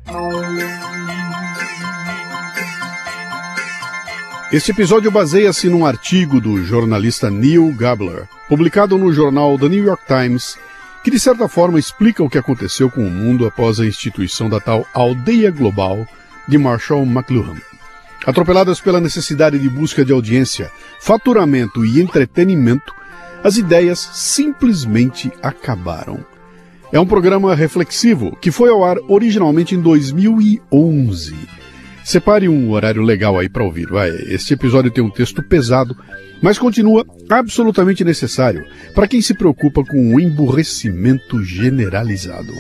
Este episódio baseia-se num artigo do jornalista Neil Gabler, publicado no jornal The New York Times, que de certa forma explica o que aconteceu com o mundo após a instituição da tal Aldeia Global de Marshall McLuhan. Atropeladas pela necessidade de busca de audiência, faturamento e entretenimento, as ideias simplesmente acabaram. É um programa reflexivo que foi ao ar originalmente em 2011. Separe um horário legal aí para ouvir. Este episódio tem um texto pesado, mas continua absolutamente necessário para quem se preocupa com o emburrecimento generalizado.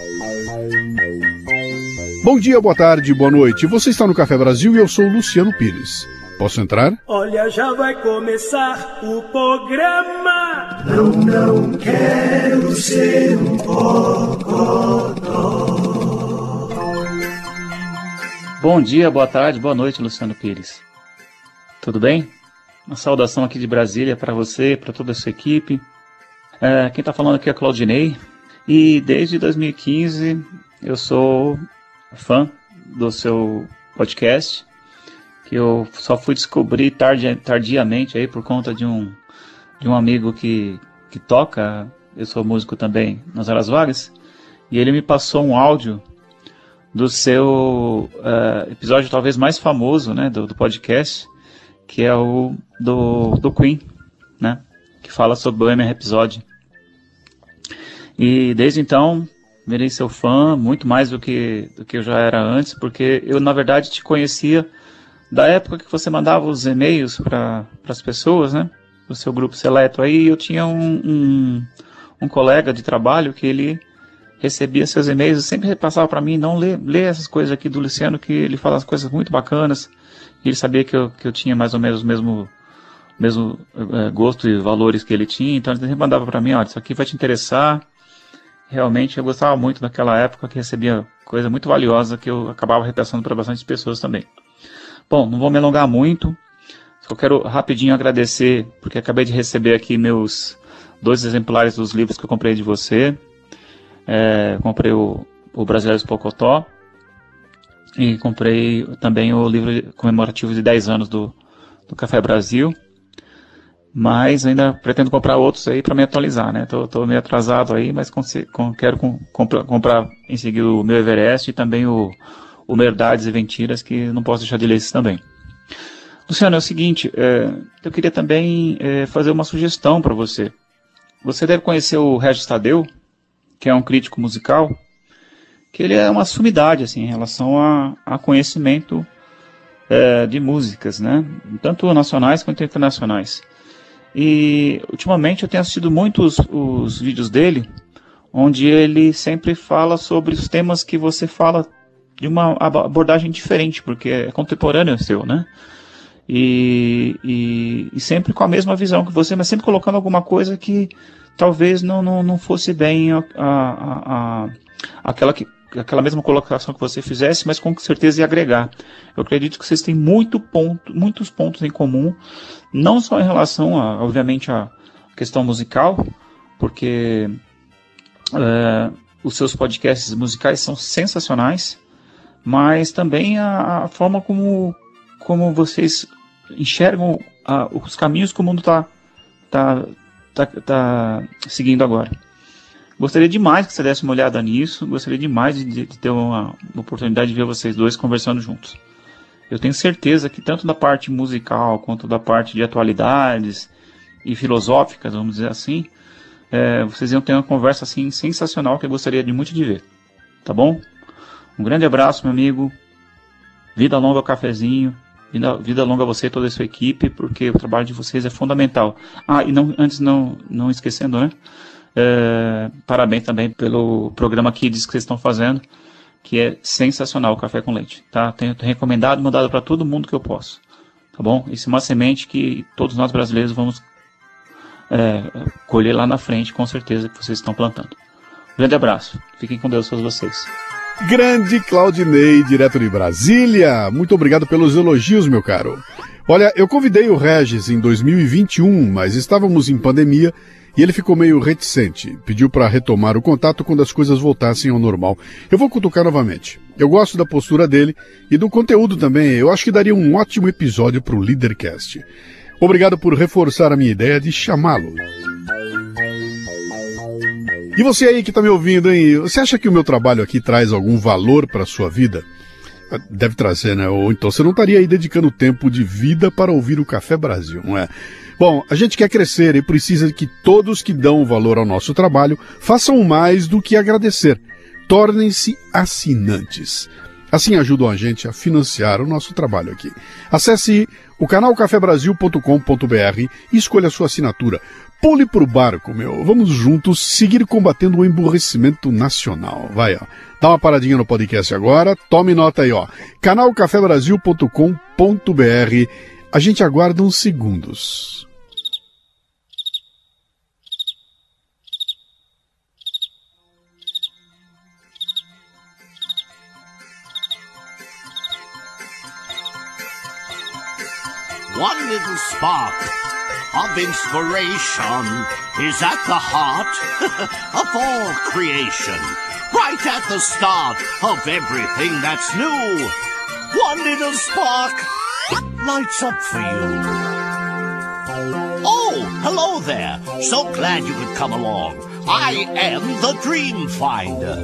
Bom dia, boa tarde, boa noite. Você está no Café Brasil e eu sou Luciano Pires. Posso entrar? Olha, já vai começar o programa. Não quero ser um bocodó. Bom dia, boa tarde, boa noite, Luciano Pires. Tudo bem? Uma saudação aqui de Brasília para você, para toda a sua equipe. Quem está falando aqui é Claudinei. E desde 2015 eu sou fã do seu podcast, que eu só fui descobrir tardiamente aí por conta de um amigo que toca. Eu sou músico também nas horas vagas, e ele me passou um áudio do seu episódio talvez mais famoso, né, do podcast, que é o do Queen, né, que fala sobre o Bohemian Rhapsody. E desde então virei seu fã, muito mais do que eu já era antes, porque eu na verdade te conhecia da época que você mandava os e-mails para as pessoas, né, do seu grupo seleto. Aí eu tinha um colega de trabalho que ele recebia seus e-mails e sempre repassava para mim: não lê essas coisas aqui do Luciano, que ele fala as coisas muito bacanas. E ele sabia que eu tinha mais ou menos o mesmo gosto e valores que ele tinha, então ele sempre mandava para mim: olha, isso aqui vai te interessar. Realmente eu gostava muito daquela época, que recebia coisa muito valiosa que eu acabava repassando para bastante pessoas também. Bom, não vou me alongar muito, só quero rapidinho agradecer, porque acabei de receber aqui meus 2 exemplares dos livros que eu comprei de você. Comprei o Brasileiros Pocotó e comprei também o livro comemorativo de 10 anos do Café Brasil, mas ainda pretendo comprar outros aí para me atualizar, né? Tô meio atrasado aí, mas quero comprar em seguida o meu Everest e também o Verdades e Mentiras, que não posso deixar de ler esse também. Luciano, é o seguinte, eu queria também fazer uma sugestão para você. Você deve conhecer o Regis Tadeu, que é um crítico musical, que ele é uma sumidade assim, em relação a conhecimento de músicas, né? Tanto nacionais quanto internacionais. E ultimamente eu tenho assistido muitos os vídeos dele, onde ele sempre fala sobre os temas que você fala de uma abordagem diferente, porque é contemporâneo seu, né? E sempre com a mesma visão que você, mas sempre colocando alguma coisa que talvez não fosse bem aquela mesma colocação que você fizesse, mas com certeza ia agregar. Eu acredito que vocês têm muitos pontos em comum, não só em relação, obviamente, à questão musical, porque os seus podcasts musicais são sensacionais, mas também a forma como vocês enxergam os caminhos que o mundo está seguindo agora. Gostaria demais que você desse uma olhada nisso, gostaria demais de ter uma oportunidade de ver vocês dois conversando juntos. Eu tenho certeza que tanto da parte musical quanto da parte de atualidades e filosóficas, vamos dizer assim, vocês iam ter uma conversa assim sensacional que eu gostaria muito de ver. Tá bom? Um grande abraço, meu amigo. Vida longa ao cafezinho. Vida longa a você e toda a sua equipe, porque o trabalho de vocês é fundamental. Não esquecendo, né? Parabéns também pelo programa Kids que vocês estão fazendo, que é sensacional, o Café com Leite, tá? Tenho recomendado, mandado para todo mundo que eu posso, tá bom? Isso é uma semente que todos nós brasileiros vamos colher lá na frente, com certeza, que vocês estão plantando. Grande abraço, fiquem com Deus todos vocês. Grande Claudinei, direto de Brasília. Muito obrigado pelos elogios, meu caro. Olha, eu convidei o Regis em 2021, mas estávamos em pandemia e ele ficou meio reticente. Pediu para retomar o contato quando as coisas voltassem ao normal. Eu vou cutucar novamente. Eu gosto da postura dele e do conteúdo também. Eu acho que daria um ótimo episódio para o Leadercast. Obrigado por reforçar a minha ideia de chamá-lo. E você aí que está me ouvindo, hein? Você acha que o meu trabalho aqui traz algum valor para a sua vida? Deve trazer, né? Ou então você não estaria aí dedicando tempo de vida para ouvir o Café Brasil, não é? Bom, a gente quer crescer e precisa que todos que dão valor ao nosso trabalho façam mais do que agradecer. Tornem-se assinantes. Assim ajudam a gente a financiar o nosso trabalho aqui. Acesse o canal cafebrasil.com.br e escolha a sua assinatura. Pule pro barco, meu. Vamos juntos seguir combatendo o emburrecimento nacional. Vai, ó. Dá uma paradinha no podcast agora. Tome nota aí, ó. canalcafebrasil.com.br. A gente aguarda uns segundos. One little spark of inspiration is at the heart of all creation, right at the start of everything that's new. One little spark lights up for you. Oh, hello there. So glad you could come along. I am the Dream Finder.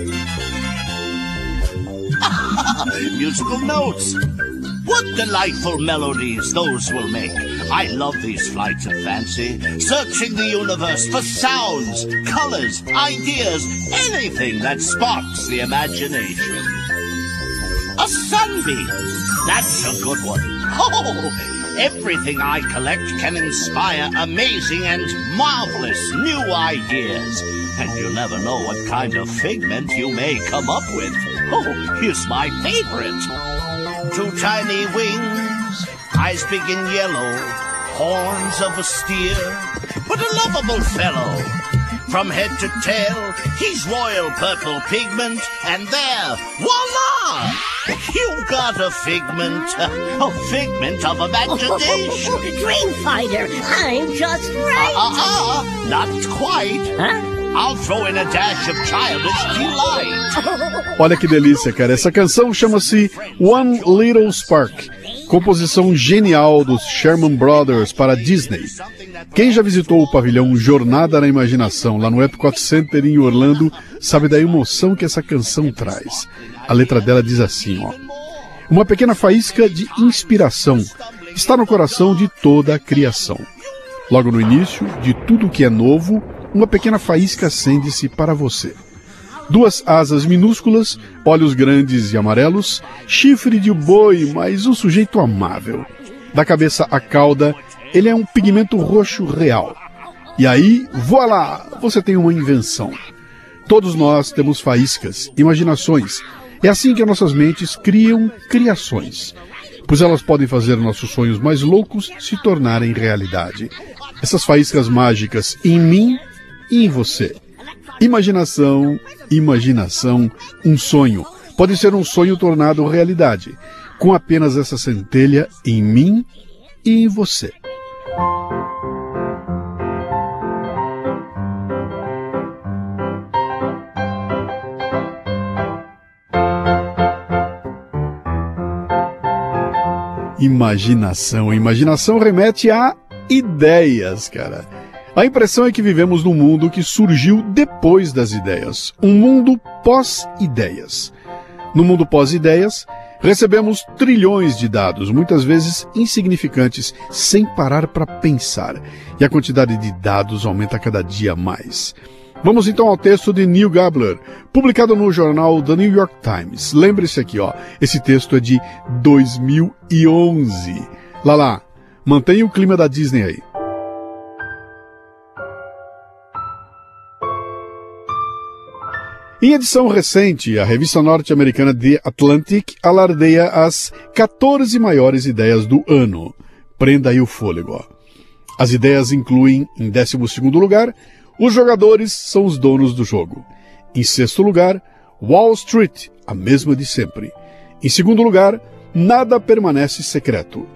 Musical notes. What delightful melodies those will make. I love these flights of fancy, searching the universe for sounds, colors, ideas, anything that sparks the imagination. A sunbeam, that's a good one. Oh, everything I collect can inspire amazing and marvelous new ideas. And you never know what kind of figment you may come up with. Oh, here's my favorite. 2 tiny wings, eyes big and yellow, horns of a steer, but a lovable fellow. From head to tail, he's royal purple pigment, and there, voila! You've got a figment of imagination. Dream Finder, I'm just right. Not quite. Huh? I'll throw in a dash of childish delight. Olha que delícia, cara. Essa canção chama-se One Little Spark, composição genial dos Sherman Brothers para a Disney. Quem já visitou o pavilhão Jornada na Imaginação, lá no Epcot Center em Orlando, sabe da emoção que essa canção traz. A letra dela diz assim, ó: uma pequena faísca de inspiração está no coração de toda a criação. Logo no início de tudo que é novo, uma pequena faísca acende-se para você. 2 asas minúsculas, olhos grandes e amarelos, chifre de boi, mas um sujeito amável. Da cabeça à cauda, ele é um pigmento roxo real. E aí, voilá, você tem uma invenção. Todos nós temos faíscas, imaginações. É assim que as nossas mentes criam criações, pois elas podem fazer nossos sonhos mais loucos se tornarem realidade. Essas faíscas mágicas em mim e em você. Imaginação, imaginação, um sonho. Pode ser um sonho tornado realidade, com apenas essa centelha em mim e em você. Imaginação. Imaginação remete a ideias, cara. A impressão é que vivemos num mundo que surgiu depois das ideias. Um mundo pós-ideias. No mundo pós-ideias, recebemos trilhões de dados, muitas vezes insignificantes, sem parar para pensar. E a quantidade de dados aumenta cada dia mais. Vamos então ao texto de Neil Gabler, publicado no jornal The New York Times. Lembre-se aqui, ó, esse texto é de 2011. Lá, mantenha o clima da Disney aí. Em edição recente, a revista norte-americana The Atlantic alardeia as 14 maiores ideias do ano. Prenda aí o fôlego, ó. As ideias incluem, em 12º lugar, os jogadores são os donos do jogo. Em 6º lugar, Wall Street, a mesma de sempre. Em 2º lugar, nada permanece secreto.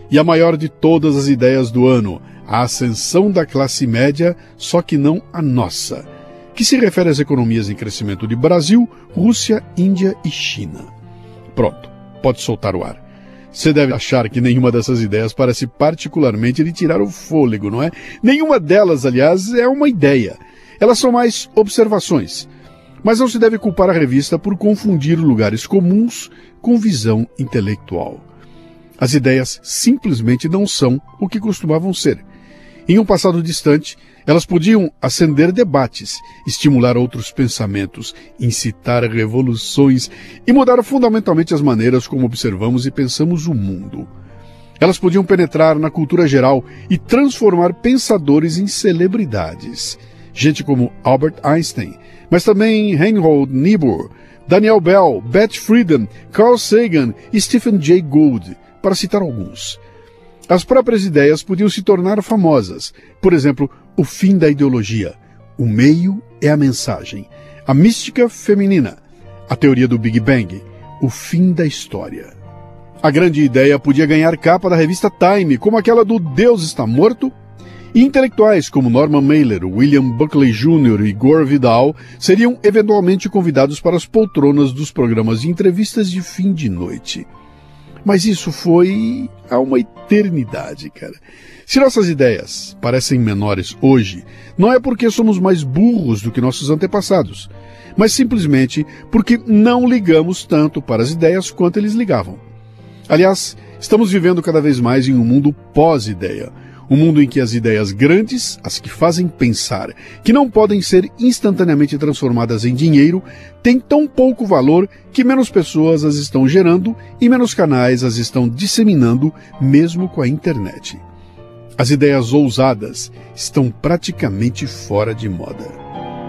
E a maior de todas as ideias do ano, a ascensão da classe média, só que não a nossa, que se refere às economias em crescimento de Brasil, Rússia, Índia e China. Pronto, pode soltar o ar. Você deve achar que nenhuma dessas ideias parece particularmente lhe tirar o fôlego, não é? Nenhuma delas, aliás, é uma ideia. Elas são mais observações. Mas não se deve culpar a revista por confundir lugares comuns com visão intelectual. As ideias simplesmente não são o que costumavam ser. Em um passado distante, elas podiam acender debates, estimular outros pensamentos, incitar revoluções e mudar fundamentalmente as maneiras como observamos e pensamos o mundo. Elas podiam penetrar na cultura geral e transformar pensadores em celebridades. Gente como Albert Einstein, mas também Reinhold Niebuhr, Daniel Bell, Beth Friedan, Carl Sagan e Stephen Jay Gould, para citar alguns. As próprias ideias podiam se tornar famosas. Por exemplo, o fim da ideologia. O meio é a mensagem. A mística feminina. A teoria do Big Bang. O fim da história. A grande ideia podia ganhar capa da revista Time, como aquela do Deus está morto. E intelectuais como Norman Mailer, William Buckley Jr. e Gore Vidal seriam eventualmente convidados para as poltronas dos programas de entrevistas de fim de noite. Mas isso foi há uma eternidade, cara. Se nossas ideias parecem menores hoje, não é porque somos mais burros do que nossos antepassados, mas simplesmente porque não ligamos tanto para as ideias quanto eles ligavam. Aliás, estamos vivendo cada vez mais em um mundo pós-ideia. Um mundo em que as ideias grandes, as que fazem pensar, que não podem ser instantaneamente transformadas em dinheiro, têm tão pouco valor que menos pessoas as estão gerando e menos canais as estão disseminando, mesmo com a internet. As ideias ousadas estão praticamente fora de moda.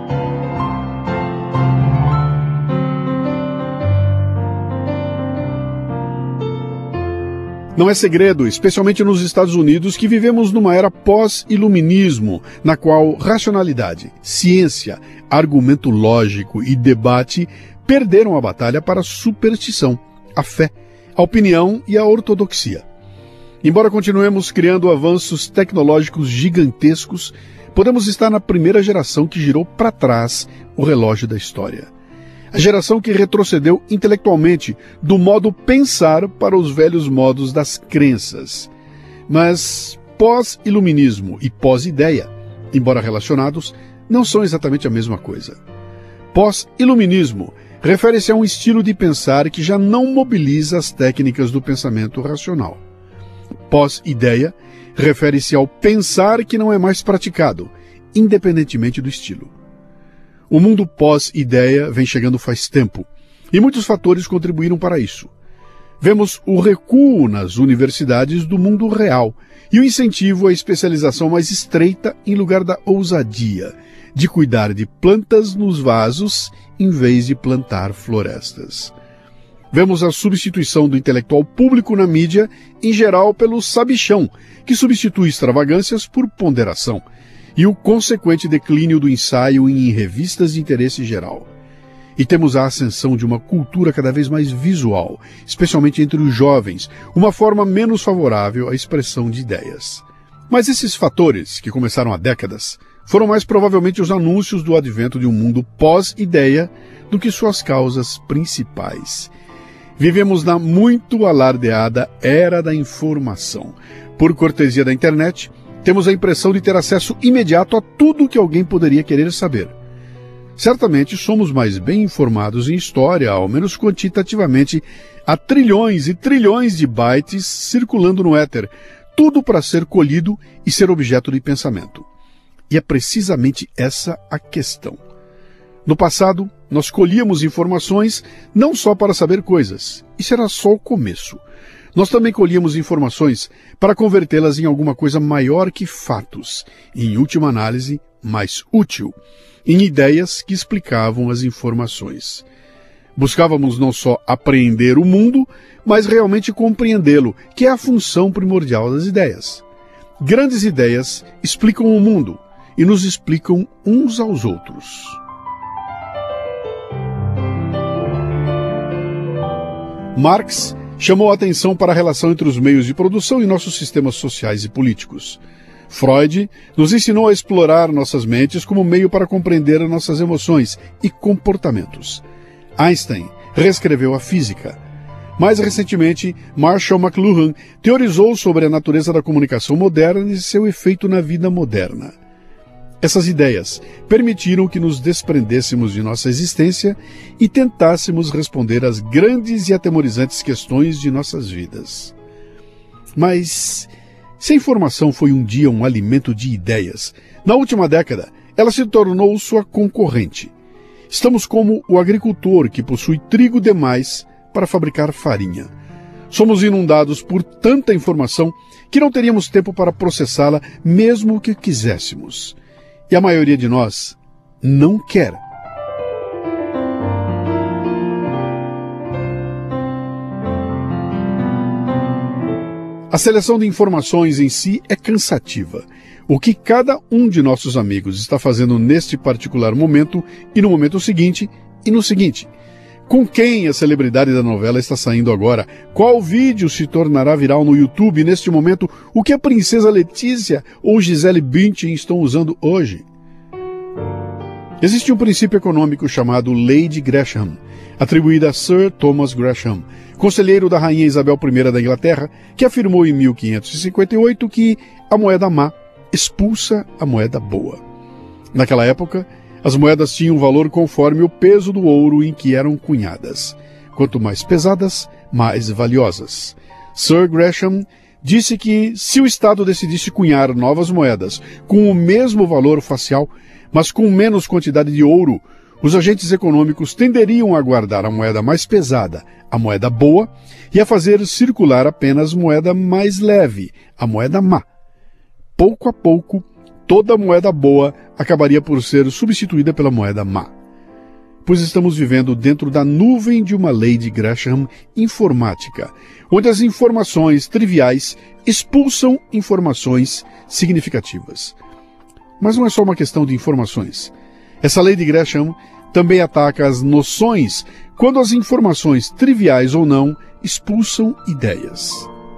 Não é segredo, especialmente nos Estados Unidos, que vivemos numa era pós-iluminismo, na qual racionalidade, ciência, argumento lógico e debate perderam a batalha para a superstição, a fé, a opinião e a ortodoxia. Embora continuemos criando avanços tecnológicos gigantescos, podemos estar na primeira geração que girou para trás o relógio da história. A geração que retrocedeu intelectualmente do modo pensar para os velhos modos das crenças. Mas pós-iluminismo e pós-ideia, embora relacionados, não são exatamente a mesma coisa. Pós-iluminismo refere-se a um estilo de pensar que já não mobiliza as técnicas do pensamento racional. Pós-ideia refere-se ao pensar que não é mais praticado, independentemente do estilo. O mundo pós-ideia vem chegando faz tempo, e muitos fatores contribuíram para isso. Vemos o recuo nas universidades do mundo real e o incentivo à especialização mais estreita em lugar da ousadia, de cuidar de plantas nos vasos em vez de plantar florestas. Vemos a substituição do intelectual público na mídia, em geral pelo sabichão, que substitui extravagâncias por ponderação, e o consequente declínio do ensaio em revistas de interesse geral. E temos a ascensão de uma cultura cada vez mais visual, especialmente entre os jovens, uma forma menos favorável à expressão de ideias. Mas esses fatores, que começaram há décadas, foram mais provavelmente os anúncios do advento de um mundo pós-ideia do que suas causas principais. Vivemos na muito alardeada era da informação. Por cortesia da internet, temos a impressão de ter acesso imediato a tudo que alguém poderia querer saber. Certamente somos mais bem informados em história, ao menos quantitativamente, há trilhões e trilhões de bytes circulando no éter, tudo para ser colhido e ser objeto de pensamento. E é precisamente essa a questão. No passado, nós colhíamos informações não só para saber coisas, isso era só o começo. Nós também colhíamos informações para convertê-las em alguma coisa maior que fatos, e, em última análise, mais útil, em ideias que explicavam as informações. Buscávamos não só apreender o mundo, mas realmente compreendê-lo, que é a função primordial das ideias. Grandes ideias explicam o mundo e nos explicam uns aos outros. Marx chamou a atenção para a relação entre os meios de produção e nossos sistemas sociais e políticos. Freud nos ensinou a explorar nossas mentes como meio para compreender nossas emoções e comportamentos. Einstein reescreveu a física. Mais recentemente, Marshall McLuhan teorizou sobre a natureza da comunicação moderna e seu efeito na vida moderna. Essas ideias permitiram que nos desprendêssemos de nossa existência e tentássemos responder às grandes e atemorizantes questões de nossas vidas. Mas, se a informação foi um dia um alimento de ideias, na última década ela se tornou sua concorrente. Estamos como o agricultor que possui trigo demais para fabricar farinha. Somos inundados por tanta informação que não teríamos tempo para processá-la mesmo que quiséssemos. E a maioria de nós não quer. A seleção de informações em si é cansativa. O que cada um de nossos amigos está fazendo neste particular momento, e no momento seguinte, e no seguinte. Com quem a celebridade da novela está saindo agora? Qual vídeo se tornará viral no YouTube neste momento? O que a princesa Letícia ou Gisele Bündchen estão usando hoje? Existe um princípio econômico chamado Lei de Gresham, atribuída a Sir Thomas Gresham, conselheiro da rainha Isabel I da Inglaterra, que afirmou em 1558 que a moeda má expulsa a moeda boa. Naquela época, as moedas tinham valor conforme o peso do ouro em que eram cunhadas. Quanto mais pesadas, mais valiosas. Sir Gresham disse que se o Estado decidisse cunhar novas moedas com o mesmo valor facial, mas com menos quantidade de ouro, os agentes econômicos tenderiam a guardar a moeda mais pesada, a moeda boa, e a fazer circular apenas moeda mais leve, a moeda má. Pouco a pouco, toda a moeda boa acabaria por ser substituída pela moeda má. Pois estamos vivendo dentro da nuvem de uma lei de Gresham informática, onde as informações triviais expulsam informações significativas. Mas não é só uma questão de informações. Essa lei de Gresham também ataca as noções quando as informações, triviais ou não, expulsam ideias.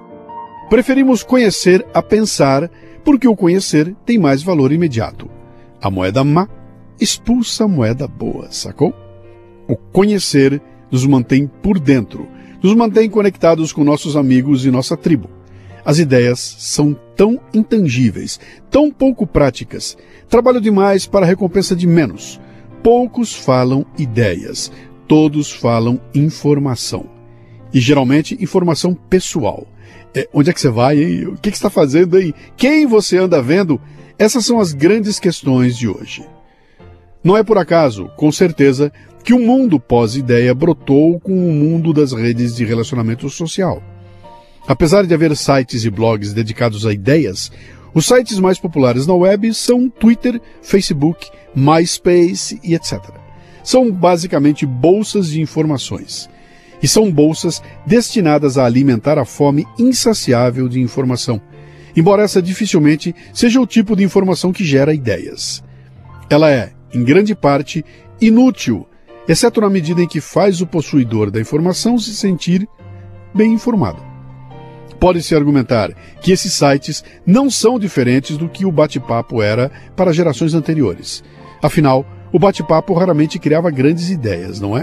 Preferimos conhecer a pensar, porque o conhecer tem mais valor imediato. A moeda má expulsa a moeda boa, sacou? O conhecer nos mantém por dentro, nos mantém conectados com nossos amigos e nossa tribo. As ideias são tão intangíveis, tão pouco práticas. Trabalho demais para a recompensa de menos. Poucos falam ideias, todos falam informação. E geralmente informação pessoal. Onde é que você vai, hein? O que você está fazendo aí? Quem você anda vendo? Essas são as grandes questões de hoje. Não é por acaso, com certeza, que o mundo pós-ideia brotou com o mundo das redes de relacionamento social. Apesar de haver sites e blogs dedicados a ideias, os sites mais populares na web são Twitter, Facebook, MySpace e etc. São basicamente bolsas de informações. E são bolsas destinadas a alimentar a fome insaciável de informação, embora essa dificilmente seja o tipo de informação que gera ideias. Ela é, em grande parte, inútil, exceto na medida em que faz o possuidor da informação se sentir bem informado. Pode-se argumentar que esses sites não são diferentes do que o bate-papo era para gerações anteriores. Afinal, o bate-papo raramente criava grandes ideias, não é?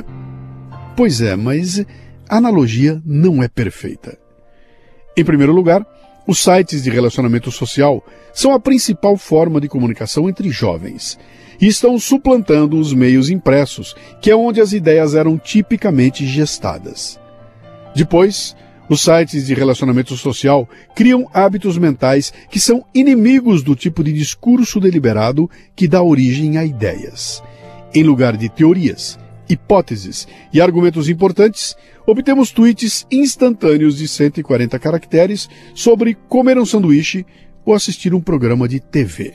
Pois é, mas a analogia não é perfeita. Em primeiro lugar, os sites de relacionamento social são a principal forma de comunicação entre jovens e estão suplantando os meios impressos, que é onde as ideias eram tipicamente gestadas. Depois, os sites de relacionamento social criam hábitos mentais que são inimigos do tipo de discurso deliberado que dá origem a ideias. Em lugar de teorias, hipóteses e argumentos importantes, obtemos tweets instantâneos de 140 caracteres sobre comer um sanduíche ou assistir um programa de TV.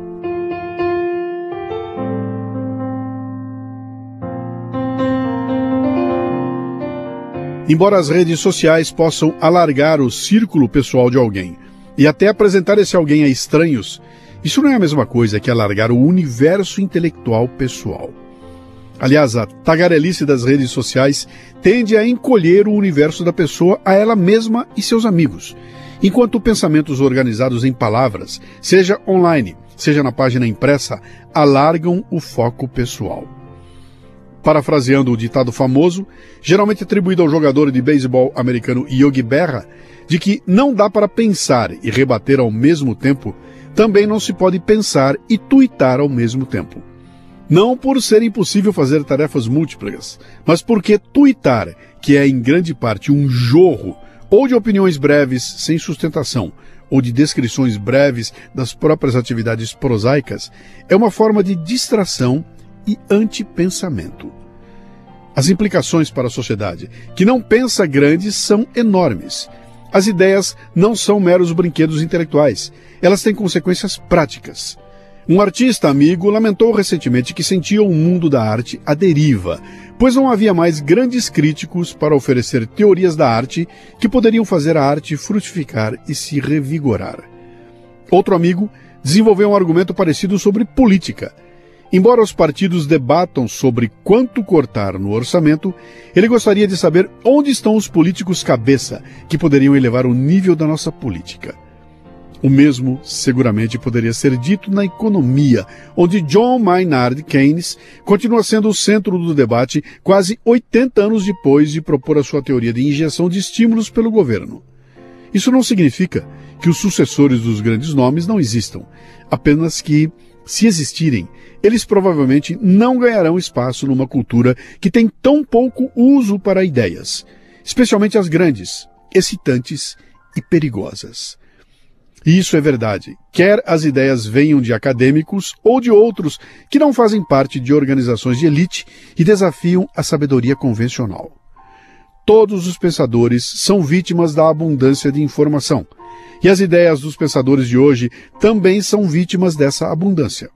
Embora as redes sociais possam alargar o círculo pessoal de alguém e até apresentar esse alguém a estranhos, isso não é a mesma coisa que alargar o universo intelectual pessoal. Aliás, a tagarelice das redes sociais tende a encolher o universo da pessoa a ela mesma e seus amigos, enquanto pensamentos organizados em palavras, seja online, seja na página impressa, alargam o foco pessoal. Parafraseando o ditado famoso, geralmente atribuído ao jogador de beisebol americano Yogi Berra, de que não dá para pensar e rebater ao mesmo tempo, também não se pode pensar e tuitar ao mesmo tempo. Não por ser impossível fazer tarefas múltiplas, mas porque tuitar, que é em grande parte um jorro, ou de opiniões breves sem sustentação, ou de descrições breves das próprias atividades prosaicas, é uma forma de distração e antipensamento. As implicações para a sociedade, que não pensa grande, são enormes. As ideias não são meros brinquedos intelectuais, elas têm consequências práticas. Um artista amigo lamentou recentemente que sentia o mundo da arte à deriva, pois não havia mais grandes críticos para oferecer teorias da arte que poderiam fazer a arte frutificar e se revigorar. Outro amigo desenvolveu um argumento parecido sobre política. Embora os partidos debatam sobre quanto cortar no orçamento, ele gostaria de saber onde estão os políticos cabeça que poderiam elevar o nível da nossa política. O mesmo seguramente poderia ser dito na economia, onde John Maynard Keynes continua sendo o centro do debate quase 80 anos depois de propor a sua teoria de injeção de estímulos pelo governo. Isso não significa que os sucessores dos grandes nomes não existam, apenas que, se existirem, eles provavelmente não ganharão espaço numa cultura que tem tão pouco uso para ideias, especialmente as grandes, excitantes e perigosas. E isso é verdade, quer as ideias venham de acadêmicos ou de outros que não fazem parte de organizações de elite e desafiam a sabedoria convencional. Todos os pensadores são vítimas da abundância de informação, e as ideias dos pensadores de hoje também são vítimas dessa abundância.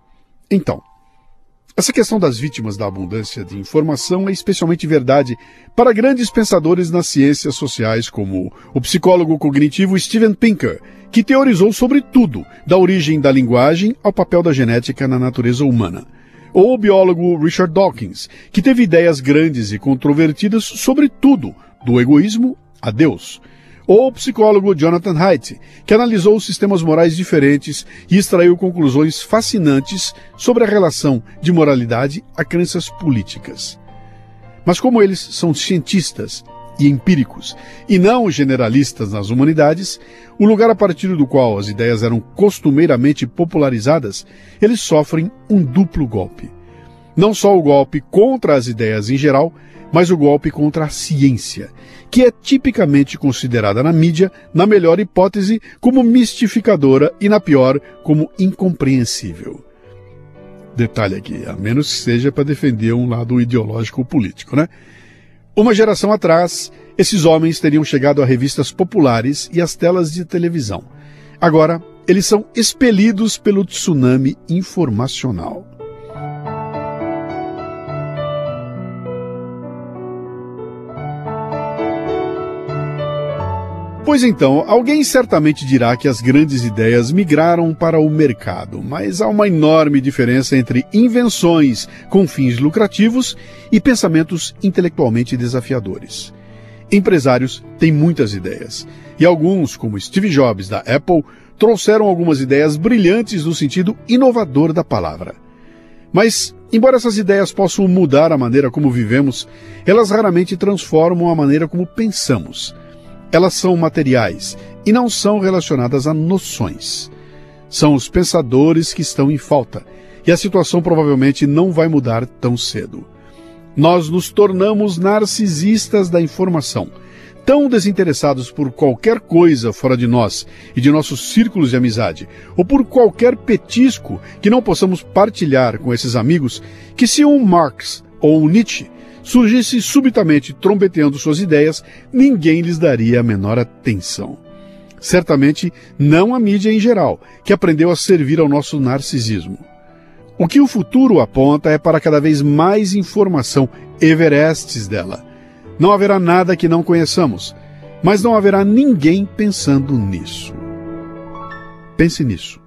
Então, essa questão das vítimas da abundância de informação é especialmente verdade para grandes pensadores nas ciências sociais, como o psicólogo cognitivo Steven Pinker, que teorizou sobre tudo, da origem da linguagem ao papel da genética na natureza humana. Ou o biólogo Richard Dawkins, que teve ideias grandes e controvertidas sobre tudo, do egoísmo a Deus. Ou o psicólogo Jonathan Haidt, que analisou sistemas morais diferentes e extraiu conclusões fascinantes sobre a relação de moralidade a crenças políticas. Mas como eles são cientistas e empíricos, e não generalistas nas humanidades, o lugar a partir do qual as ideias eram costumeiramente popularizadas, eles sofrem um duplo golpe. Não só o golpe contra as ideias em geral, mas o golpe contra a ciência, que é tipicamente considerada na mídia, na melhor hipótese, como mistificadora e, na pior, como incompreensível. Detalhe aqui, a menos que seja para defender um lado ideológico ou político, né? Uma geração atrás, esses homens teriam chegado a revistas populares e às telas de televisão. Agora, eles são expelidos pelo tsunami informacional. Pois então, alguém certamente dirá que as grandes ideias migraram para o mercado, mas há uma enorme diferença entre invenções com fins lucrativos e pensamentos intelectualmente desafiadores. Empresários têm muitas ideias, e alguns, como Steve Jobs da Apple, trouxeram algumas ideias brilhantes no sentido inovador da palavra. Mas, embora essas ideias possam mudar a maneira como vivemos, elas raramente transformam a maneira como pensamos. Elas são materiais e não são relacionadas a noções. São os pensadores que estão em falta, e a situação provavelmente não vai mudar tão cedo. Nós nos tornamos narcisistas da informação, tão desinteressados por qualquer coisa fora de nós e de nossos círculos de amizade, ou por qualquer petisco que não possamos partilhar com esses amigos, que se um Marx ou um Nietzsche surgisse subitamente trombeteando suas ideias, ninguém lhes daria a menor atenção. Certamente não a mídia em geral, que aprendeu a servir ao nosso narcisismo. O que o futuro aponta é para cada vez mais informação, everestes dela. Não haverá nada que não conheçamos, mas não haverá ninguém pensando nisso. Pense nisso.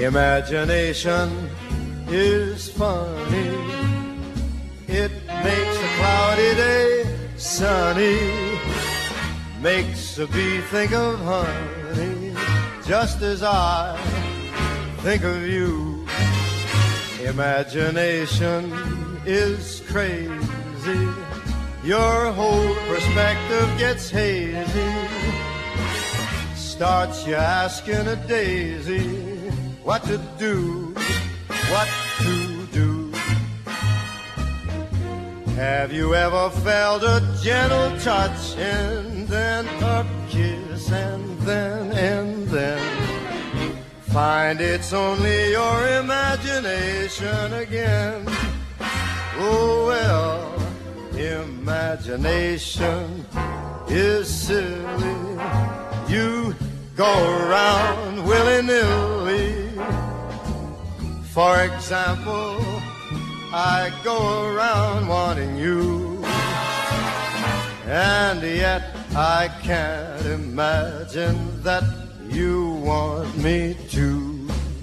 Imagination is funny. It makes a cloudy day sunny. Makes a bee think of honey, just as I think of you. Imagination is crazy. Your whole perspective gets hazy. Starts you asking a daisy what to do, what to do. Have you ever felt a gentle touch and then a kiss and then find it's only your imagination again? Oh well, imagination is silly. You go around willy-nilly. For example, I go around wanting you, and yet I can't imagine that you want me to.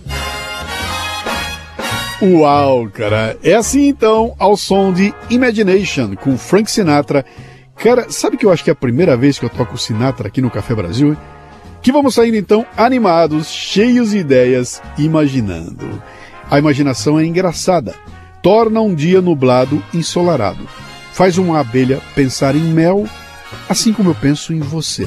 Uau, cara, é assim então, ao som de Imagination, com Frank Sinatra. Cara, sabe que eu acho que é a primeira vez que eu toco Sinatra aqui no Café Brasil? Que vamos saindo então animados, cheios de ideias, imaginando. A imaginação é engraçada. Torna um dia nublado ensolarado. Faz uma abelha pensar em mel, assim como eu penso em você.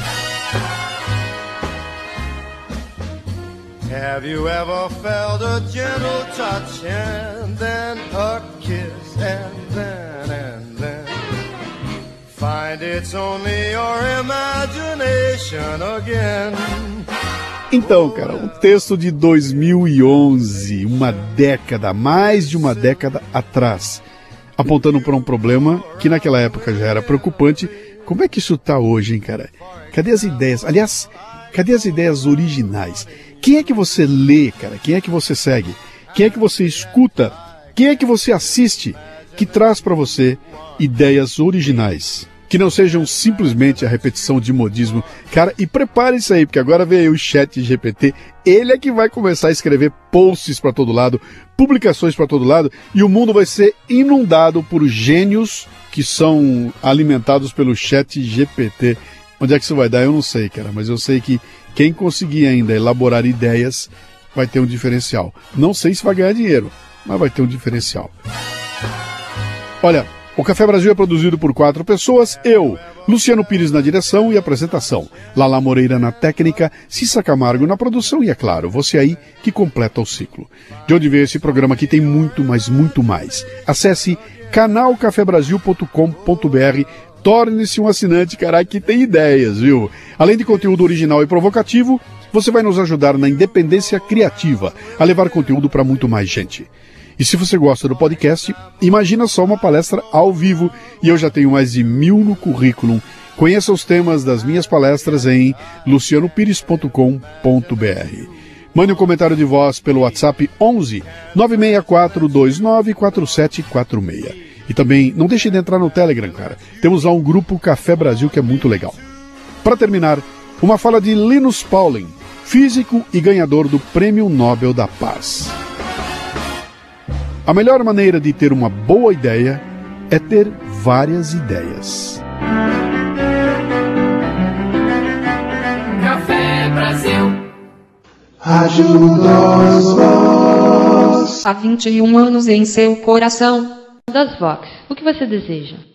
Have you ever felt a gentle touch and then a kiss and then find it's only your imagination again? Então, cara, um texto de 2011, mais de uma década atrás, apontando para um problema que naquela época já era preocupante. Como é que isso tá hoje, hein, cara? Cadê as ideias? Aliás, cadê as ideias originais? Quem é que você lê, cara? Quem é que você segue? Quem é que você escuta? Quem é que você assiste que traz para você ideias originais? Que não sejam simplesmente a repetição de modismo. Cara, e prepare-se aí, porque agora vem aí o ChatGPT. Ele é que vai começar a escrever posts para todo lado, publicações para todo lado, e o mundo vai ser inundado por gênios que são alimentados pelo ChatGPT. Onde é que isso vai dar? Eu não sei, cara, mas eu sei que quem conseguir ainda elaborar ideias vai ter um diferencial. Não sei se vai ganhar dinheiro, mas vai ter um diferencial. Olha, o Café Brasil é produzido por 4 pessoas, eu, Luciano Pires na direção e apresentação, Lala Moreira na técnica, Cissa Camargo na produção e, é claro, você aí que completa o ciclo. De onde veio esse programa aqui tem muito, mas muito mais. Acesse canalcafebrasil.com.br, torne-se um assinante, cara, que tem ideias, viu? Além de conteúdo original e provocativo, você vai nos ajudar na independência criativa, a levar conteúdo para muito mais gente. E se você gosta do podcast, imagina só uma palestra ao vivo, e eu já tenho mais de 1000 no currículo. Conheça os temas das minhas palestras em lucianopires.com.br. Mande um comentário de voz pelo WhatsApp 11 964 29 4746. E também não deixe de entrar no Telegram, cara. Temos lá um grupo Café Brasil que é muito legal. Para terminar, uma fala de Linus Pauling, físico e ganhador do Prêmio Nobel da Paz. A melhor maneira de ter uma boa ideia é ter várias ideias. Café Brasil. Rádio das Vox. Há 21 anos em seu coração. Das Vox, o que você deseja?